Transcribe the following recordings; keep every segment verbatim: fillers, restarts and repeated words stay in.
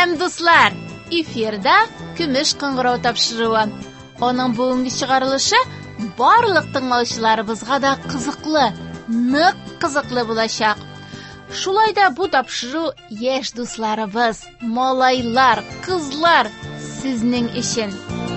Сәлам, дуслар! Эфирда Көмеш кыңгырау тапшыруы. Оның бүгінгі шығарылышы барлық тыңлаучыларыбызга да кызыклы, нык кызыклы булачак. Шулайда бу тапшыру яшь дусларыбыз, малайлар, кызлар сезнең өчен.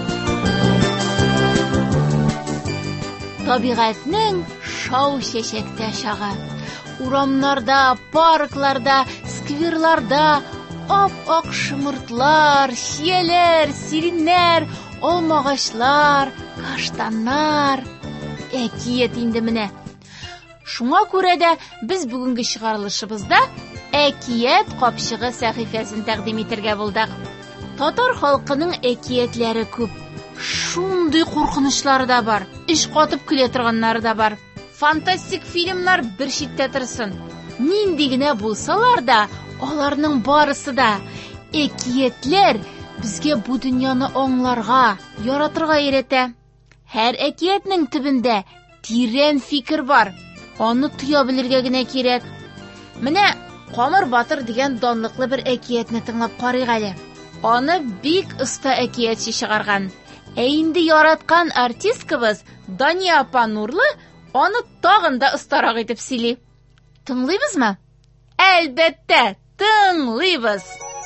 Табигатьнең шау-чәчәктә чагы. Урамнарда, паркларда, скверларда ап-ак шымыртлар, чияләр, сиреннәр, алмагачлар, каштаннар. Әкият инде менә. Шуңа күрә дә без бүгенге чыгарылышыбызда әкият капчыгы сәхифәсен тәкъдим итәргә булдык. Татар халкының әкиятләре күп. Шундый куркынычлары да бар, иш катып килә торганнары да бар. Фантастик фильмнар бер читтә торсын. Нинди генә булсалар да, аларның барысы да әкиятләр безгә бу дөньяны аңларга, яратырга өйрәтә. Һәр әкиятнең төбендә тирән фикер бар. Аны туя белергә генә кирәк. Менә Камыр Батыр дигән данлыклы бер әкиятне тыңлап карыйк әле. Аны бик оста әкиятчы чыгарган. Ә инде яраткан артисткабыз Дания апа Нурлы аны тагын да остарак итеп сөйли. Тыңлыйбызмы? Әлбәттә, тыңлыйбыз.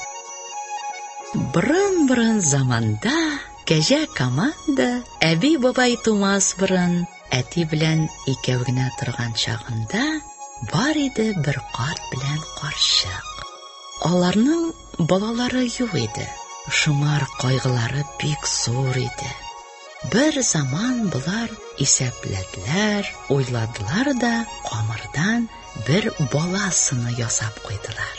Борын-борын заманда кәҗә команда әби бабай тумас борын әти белән икәү генә торган чагында бар иде бер карт белән карчык. Аларның балалары юк иде. Шуңар кайгылары бик зур иде. Бер заман булар исәпләделәр, уйладылар да камырдан бер баласыны ясап куйдылар.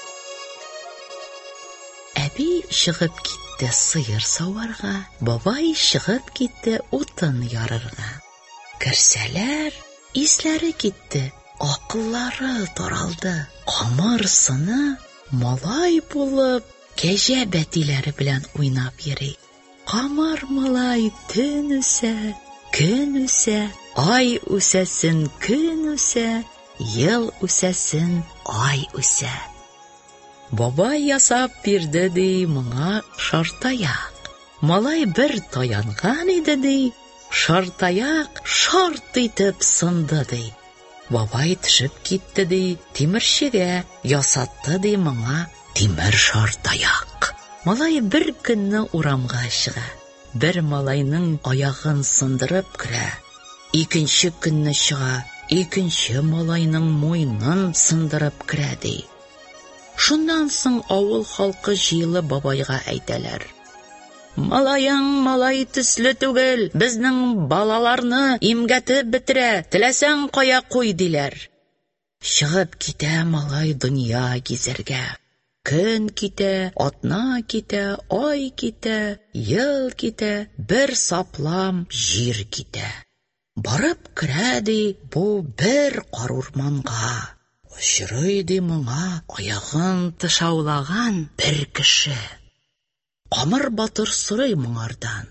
Әби чыгып китте сыер саварга, бабай чыгып китте утын ярырга. Керсәләр, исләре китте, акыллары таралды. Камырсыны малай булып кәҗә бәтиләре белән уйнап йөри. Камыр малай төн үсә, көн үсә, ай үсәсен көн үсә, ел үсәсен ай үсә. Бабай ясап бирде ди моңа шартаяк. Малай бер таянган иде ди, шартаяк шарт итеп сынды ди. Бабай төшеп китте ди, тимерчегә ясатты ди моңа тимер шартаяк. Малай бер көнне урамга чыга. Бер малайның аягын сындырып керә. Икенче көнне чыга, икенче малайның муйнын сындырып керә ди. Шуннан соң авыл халкы җыелып бабайга әйтәләр. Малайың малай төсле түгел, безнең балаларны имгәтеп бетерә, теләсәң кая куй диләр. Чыгып китә малай дөнья гизәргә. Көн китә, атна китә, ай китә, ел китә, бер саплам җир китә. Барып керә ди бу бер карурманга. Очрый ди моңа аягын тышаулаган бер кеше. Камыр Батыр сорый моңардан.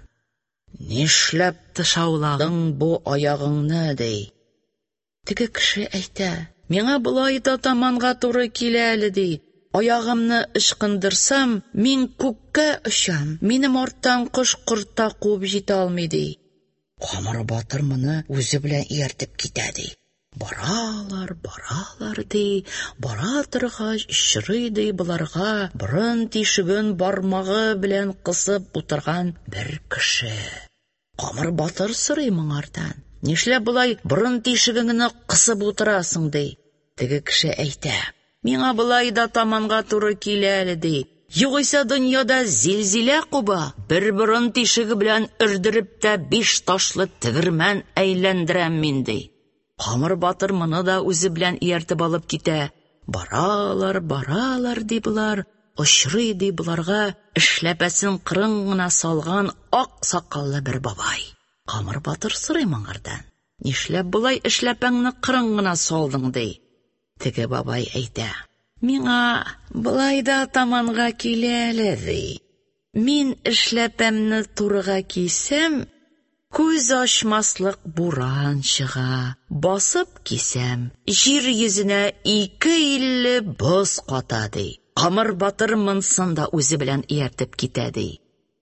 Нишләп тышауладың бу аягыңны ди? Теге кеше әйтә, миңа болай да таманга туры килә әле ди. Аягымны ышкындырсам, мин күккә очам. Минем арттан кош-корт куып җитә алмый ди. Камыр Батыр моны үзе белән ияртеп китә ди. Баралар, баралар ди, бара торгач очрый ди буларга борын тишеген бармагы белән кысып утырган бер кеше. Камыр Батыр сорый моңардан. Нишләп болай борын тишегеңне кысып утырасың ди? Теге кеше әйтә, миңа болай да таманга туры килә әле ди. Югыйсә дөньяда зилзилә куба, бер борын тишеге белән өрдереп тә биш ташлы тегермән әйләндерәм мин ди. Камыр Батыр моны да үзе белән ияртеп алып китә. Баралар, баралар ди булар, очрый ди буларга эшләпәсен кырын гына салган ак сакаллы бер бабай. Камыр Батыр сорый моңардан. Нишләп болай эшләпәңне кырын гына салдың ди? Теге бабай әйтә, миңа болай да таманга килә әле ди. Мин эшләпәмне турыга кисәм, күз ачмаслык буран чыга. Басып кисәм, җир йөзенә ике илле боз ката ди. Камыр батыр монсын да үзе белән ияртеп китә ди.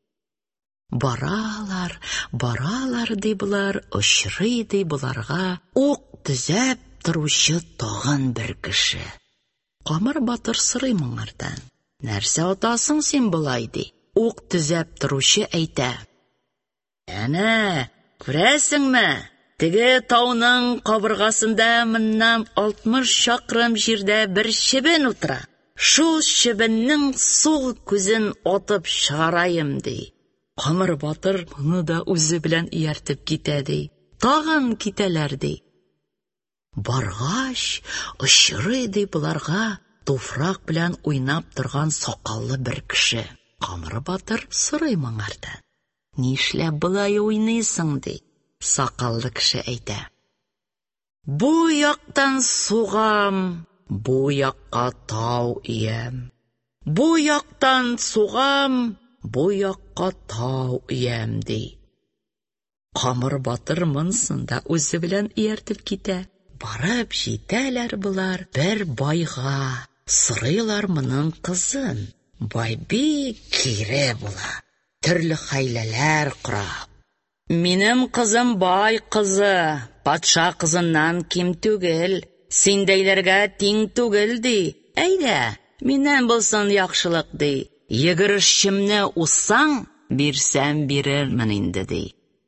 Баралар, баралар ди булар, очрый ди буларга ук төзәп торучы тагын бер кеше. Камыр батыр сорый моңардан. Нәрсә атасың син булай ди? Ук төзәп торучы әйтә. Әнә, күрәсеңме? Теге тауның кабыргасында моннан алтмыш чакрым җирдә бер чебен утыра. Шул чебеннең сул күзен атып чыгарайым ди. Камыр батыр моны да үзе белән ияртеп китә ди. Тагын китәләр ди. Баргач, очрый ди буларга туфрак белән уйнап торган сакаллы бер кеше. Камыр батыр сорый моңардан. Нишләп болай уйныйсың ди? Сакаллы кеше әйтә. Бу яктан сугам, бу якка тау иям. Бу яктан сугам, бу якка тау иям ди. Камыр батыр монсын да үзе белән ияртеп китә. Барып җитәләр булар бер байга. Сорыйлар моның кызын. Бай бик кире була. Төрле хәйләләр кыра. Минем кызым бай кызы, патша кызыннан ким түгел, синдәйләргә тиң түгел ди. Әйдә, миннән булсын яхшылык ди. Йөгерешчемне усаң, бирсәм бирермен инде ди.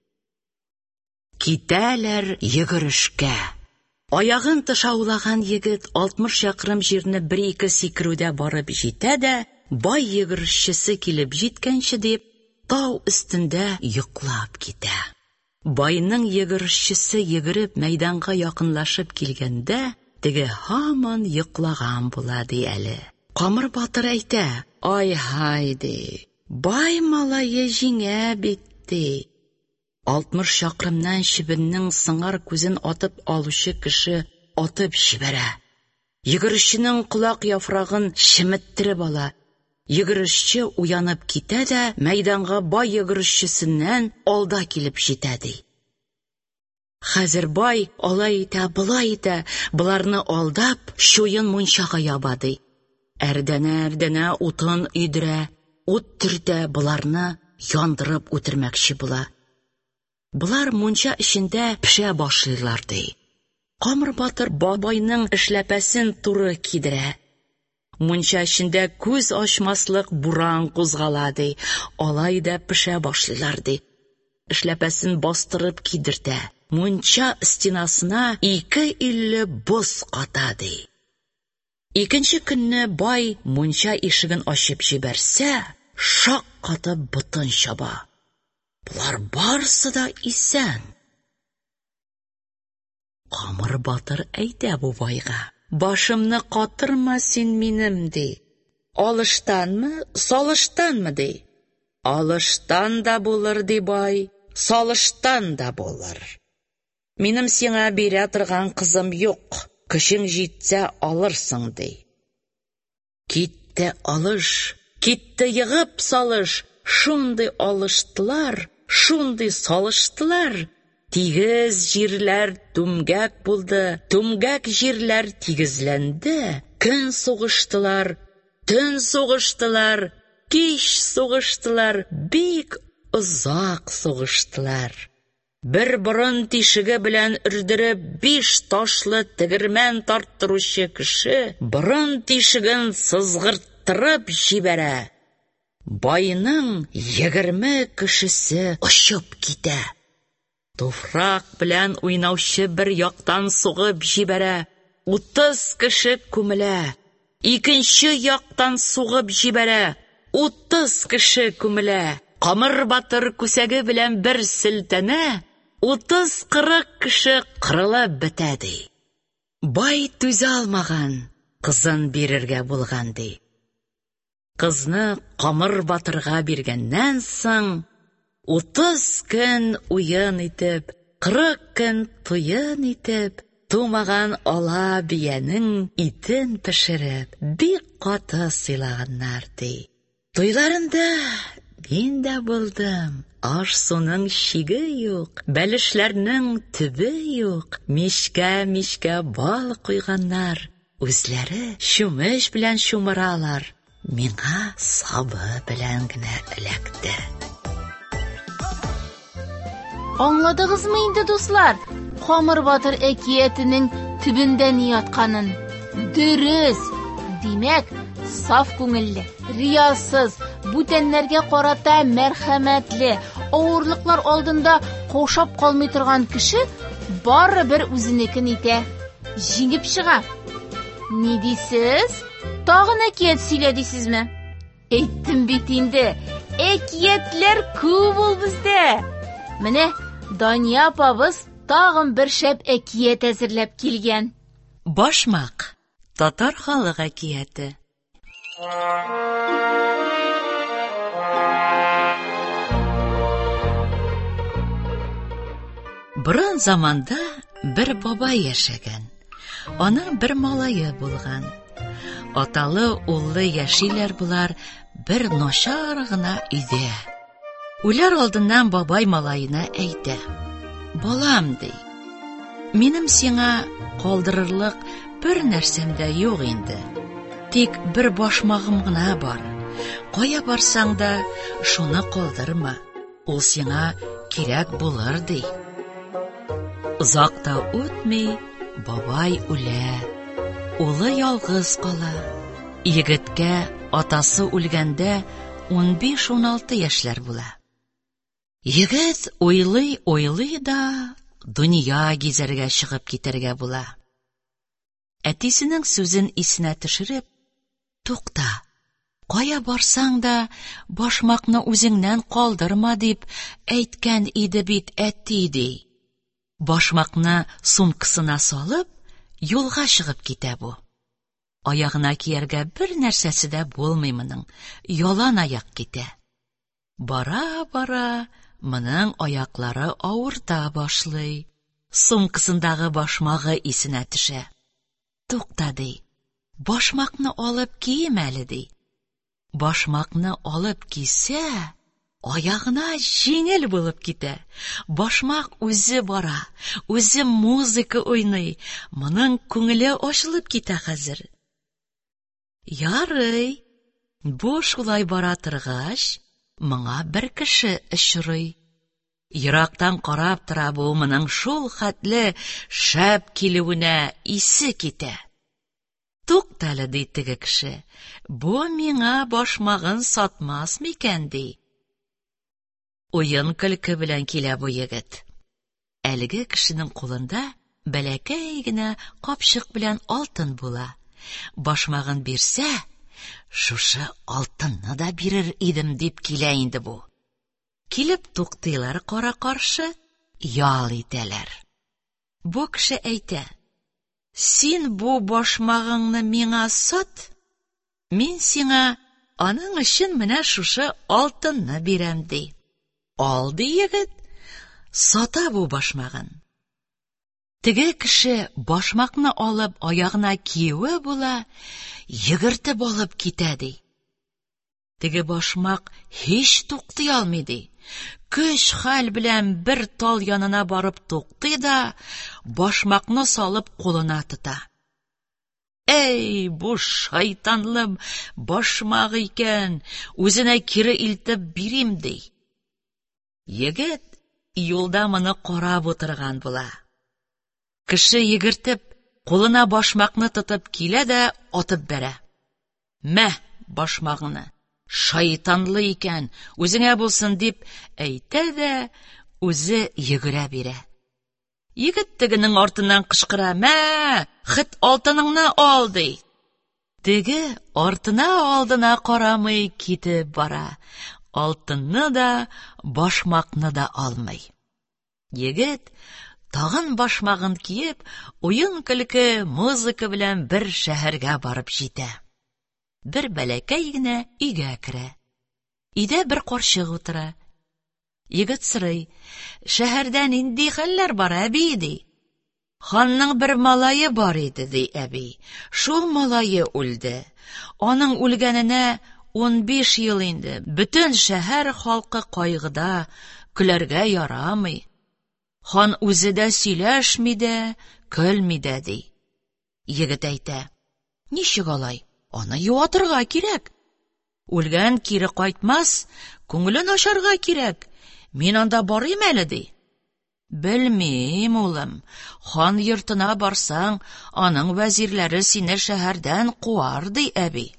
Китәләр йөгерешкә. Аягын тышаулаган егет алтмыш чакрым җирне бер-ике сикерүдә барып җитә дә, бай йөгерешчесе килеп җиткәнче дип, тау өстендә йоклап китә. Байның йөгерешчесе йөгереп мәйданга якынлашып килгәндә, теге һаман йоклаган була ди әле. Камыр батыр әйтә: "Ай-һай ди, бай малае җиңә бит ди. алтмыш чакрымнан чебеннең сыңар күзен атып алучы кеше атып җибәрә. Йөгерешченең колак яфрагын чеметтереп ала. Йөгерешче уянып китә дә, мәйданга бай йөгерешчесеннән алда килеп җитә ди. Хәзер бай алай итә, булай итә, буларны алдап, чуен мунчага яба ди. Әрдәнә-әрдәнә утын өйдерә, ут төртә, буларны яндырып үтермәкче була. Булар мунча эчендә пешә башлыйлар ди. Камыр батыр бабайның эшләпәсен туры кидерә. Мунча эчендә күз ачмаслык буран кузгала ди. Алай да пешә башлыйлар ди. Эшләпәсен бастырып кидертә. Мунча стенасына ике илле боз ката ди. Икенче көнне бай мунча ишеген ачып җибәрсә, шак катып бутын чаба. Булар барсы да исән. Камыр батыр әйтә бу байга: "Башымны катырма син минем ди. Алыштанмы, салыштанмы ди?" "Алыштан да булыр ди бай, салыштан да булыр. Минем сиңа бирә торган кызым юк, көчең җитсә алырсың ди." Китте алыш, китте йыгып салыш, шундый алыштылар, шундый салыштылар. Тигез җирләр түмгәк булды, түмгәк җирләр тигезләнде. Көн сугыштылар, төн сугыштылар, кич сугыштылар, бик озак сугыштылар. Бер борын тишеге белән үрдереп биш ташлы тегермән тарттыручы кеше борын тишеген сызгырттырып җибәрә. Байның егерме кешесе очып китә. Туфрак белән уйнаучы бер яктан сугып җибәрә. утыз кеше күмелә. Икенче яктан сугып җибәрә. утыз кеше күмелә. Камыр батыр күсәге белән бер селтәнә, утыз-кырык кеше кырылып бетә ди. Бай түзә алмаган, кызын бирергә булган ди. Кызны Камыр батырга биргәннән соң, утыз көн уен итеп, кырык көн туен итеп, тумаган ала биянең итен пешереп, бик каты сыйлаганнар ди. Туйларында мин дә булдым. Аш-суның чиге юк, бәлешләрнең төбе юк. Мишкә-мишкә бал куйганнар. Үзләре чүмеч белән чумыралар. миңа сабы белән генә эләкте. Аңладыгызмы инде, дуслар? Камыр батыр әкиятенең төбендә ни ятканын? Дөрес. Димәк, саф күңелле, риясыз, бүтәннәргә карата мәрхәмәтле, авырлыклар алдында каушап калмый торган кеше барыбер үзенекен итә, җиңеп чыга. Ни дисез? Тагын әкият сөйлә дисезме? Әйттем бит инде, әкиятләр күп ул бездә. Менә Дания апабыз тагын бер шәп әкият әзерләп килгән. Башмак. Татар халык әкияте. Борын заманда бер бабай яшәгән. Аның бер малае булган. Аталы уллы яшиләр булар бер начар гына өйдә. Үләр алдыннан бабай малаена әйтә: "Балам, ди, минем сиңа калдырырлык бер нәрсәм дә юк инде. Тик бер башмагым гына бар. Кая барсаң да шуны калдырма. Ул сиңа кирәк булыр", ди. Озак та үтми, бабай үлә. Улы ялгыз кала. Егеткә атасы үлгәндә унбиш уналты яшьләр була. Егет уйлый-уйлый да дөнья гизәргә чыгып китәргә була. Әтисенең сүзен исенә төшереп: "Тукта, кая барсаң да башмакны үзеңнән калдырма" дип әйткән иде бит әти, ди. Башмакны сумкасына салып, юлга чыгып китә бу. Аягына кияргә бер нәрсәсе дә булмый моның, ялан аяк китә. Бара-бара моның аяклары авырта башлый. Сумкасындагы башмагы исенә төшә. "Тукта", ди, "башмакны алып кием әле", ди. Башмакны алып кисә, аягына җиңел булып китә. Башмак үзе бара, үзе музыка уйный. Моның күңеле ачылып китә хәзер. Ярый, бу шулай бара торгач, моңа бер кеше очрый. Ерактан карап тора бу моның шул хәтле шәп килүенә исе китә. "Туктале", ди теге кеше, "бу миңа башмагын сатмас микән", ди. Уен көлке белән килә бу егет. Әлеге кешенең кулында бәләкәй генә капчык белән алтын була. Башмагын бирсә, шушы алтынны да бирер идем дип килә инде бу. Килеп туктыйлар кара-каршы, ял итәләр. Бу кеше әйтә: "Син бу башмагыңны миңа сат, мин сиңа аның өчен менә шушы алтынны бирәм", ди. "Ал", ди егет, сата бу башмагын. Теге кеше башмакны алып аягына киюе була, йөгертеп алып китә, ди. Теге башмак һич туктый алмый, ди. Көч хәл белән бер тал янына барып туктый да, башмакны салып кулына тота. "Эй, бу шайтанлы башмак икән, үзенә кире илтеп бирим", ди. Егет юлда моны карап утырган була. Кеше йөгертеп, кулына башмакны тотып килә дә атып бәрә. "Мә, башмагыңны, шайтанлы икән, үзеңә булсын", дип әйтә дә үзе йөгерә бирә. Егет тегенең артыннан кычкыра: "Мә, хит алтыныңны ал", ди. Теге артына алдына карамый китеп бара. Алтынны да, башмакны да алмый. Егет тагын башмагын киеп, уен көлке музыка белән бер шәһәргә барып җитә. Бер бәләкәй генә өйгә керә. Өйдә бер карчык утыра. Егет сорый: "Шәһәрдә нинди хәлләр бар, әби?" ди. "Ханның бер малае бар иде", ди әби. "Шул малае үлде. Аның үлгәненә унбиш ел инде. Бөтен шәһәр халкы кайгыда, көләргә ярамый. Хан үзе дә сөйләшми дә, көлми дә", ди. Егет әйтә: "Ничек алай? Аны юатырга кирәк. Үлгән кире кайтмас, күңелен ашарга кирәк. Мин анда барыйм әле ди. Белмим, улым. Хан йортына барсаң, аның вәзирләре сине шәһәрдән куар ди, әби.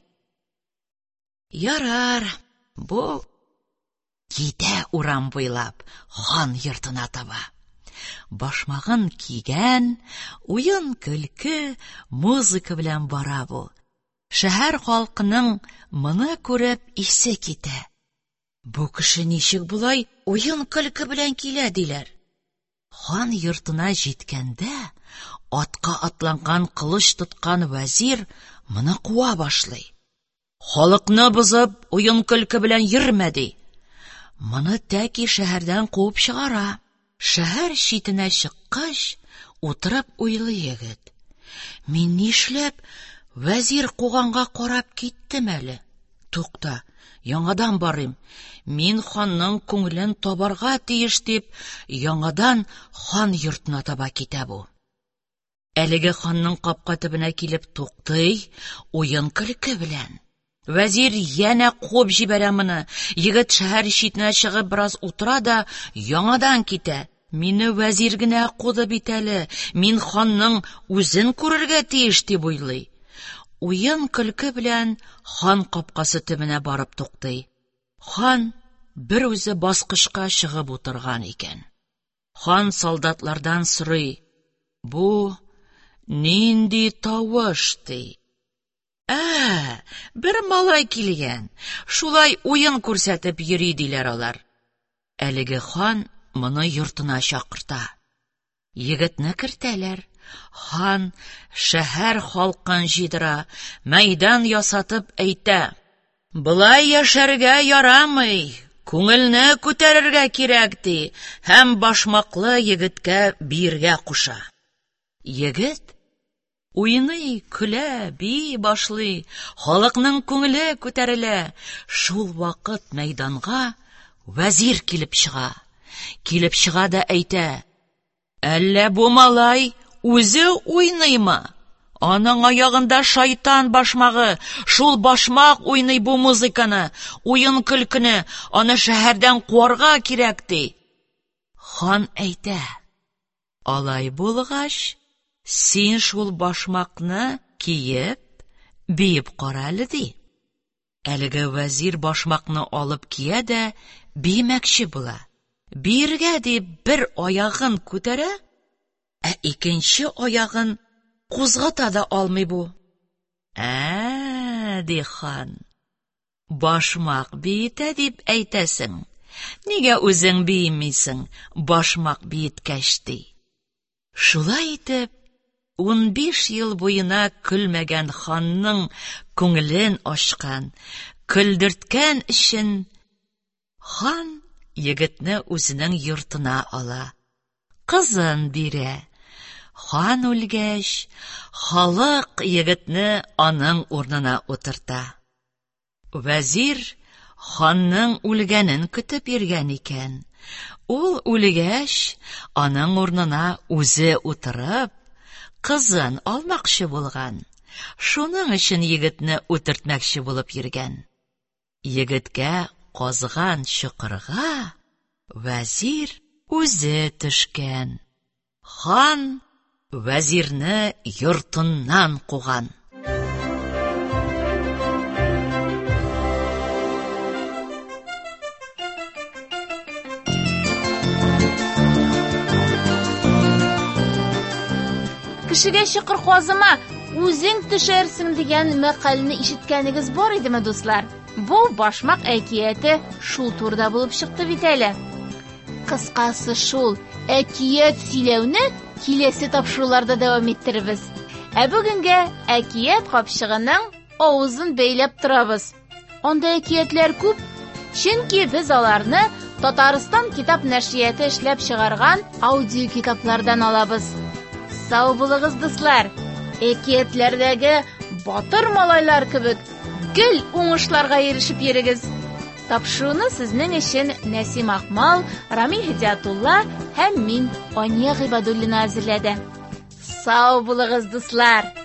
Ярар, бу китә урам буйлап хан йортына таба. Башмагын кигән, уен көлке, музыка белән бара бу. Шәһәр халкының моны күреп исе китә. Бу кеше ничек булай уен көлке белән килә диләр. Хан йортына җиткәндә, атка атланган кылыч тоткан вәзир моны куа башлый. Халыкны бозып, уен көлке белән йөрмә ди. Моны тәки шәһәрдән куып чыгара. Шәһәр читенә чыккач, утырып уйлый егет. Мин нишләп вәзир куганга карап киттем әле? Тукта, яңадан барыйм. Мин ханның күңелен табарга тиеш дип, яңадан хан йортына таба китә бу. Әлеге ханның капка төбенә килеп туктый, уен көлке белән. Вәзир янә куып җибәрә моны. Егет шәһәр читенә чыгып бераз утыра да, яңадан китә. Мине вәзир генә куды бит әле. Мин ханның үзен күрергә тиеш дип уйлый. Уен көлке белән хан капкасы төбенә барып туктый. Хан бер үзе баскычка чыгып утырган икән. Хан солдатлардан сорый: "Бу нинди тавыш ди?" «Ә, бер малай килгән. Шулай уен күрсәтеп йөри диләр алар». Әлеге хан моны йортына чакырта. Егетне кертәләр. Хан шәһәр халкын җыйдыра, мәйдан ясатып әйтә: "Булай яшәргә ярамый. Күңелне күтәрергә кирәк ди, һәм башмаклы егеткә биргә куша." Егет уйный, көлә, бии башлый, халыкның күңеле күтәрелә. Шул вакыт мәйданга вәзир килеп чыга. Килеп чыга да әйтә: "Әллә бу малай үзе уйныймы? Аның аягында шайтан башмагы, шул башмак уйный бу музыканы, уен көлкене, аны шәһәрдән куарга кирәк ди." Хан әйтә: "Алай булгач, син шул башмакны киеп, биеп кара әле ди." Әлеге вәзир башмакны алып кия дә биемәкче була. Биргә дип бер аягын күтәрә, ә икенче аягын кузгата да алмый бу. «Ә, ди хан, башмак биетә дип әйтәсең. Нигә үзең биемисең, башмак биеткәч ди?» Шулай итеп, унбиш ел буена көлмәгән ханның күңелен ачкан, көлдерткән өчен хан егетне үзенең йортына ала. Кызын бирә. Хан үлгәч, халык егетне аның урнына утырта. Вәзир ханның үлгәнен көтеп йөргән икән. Ул үлгәч, аның урнына үзе утырып, кызын алмакчы булган. Шуның өчен егетне үтертмәкче булып йөргән. Егеткә казган чокырга вәзир үзе төшкән. Хан вәзирне йортыннан куган. Кешегә чокыр казыма, үзең төшәрсең дигән мәкальне ишеткәнегез бар идеме, дуслар? Бу башмак әкияте шул турда булып чыкты бит әле. Кыскасы шул, әкият сөйләүне киләсе тапшыруларда дәвам иттербез. Ә бүгенгә әкият капчыгының авызын бәйләп торабыз. Анда әкиятләр күп, чөнки без аларны Татарстан китап нәшрияты эшләп чыгарган аудио китаплардан алабыз. Сау булыгыз, дуслар. Әкиятләрдәге батыр малайлар кебек гел уңышларга ирешеп йөрегез. Тапшыруны сезнең өчен Нәсим Акмал, Рамил Хидиятулла һәм мин, Ания Гыйбадуллина әзерләде. Сау булыгыз, дуслар.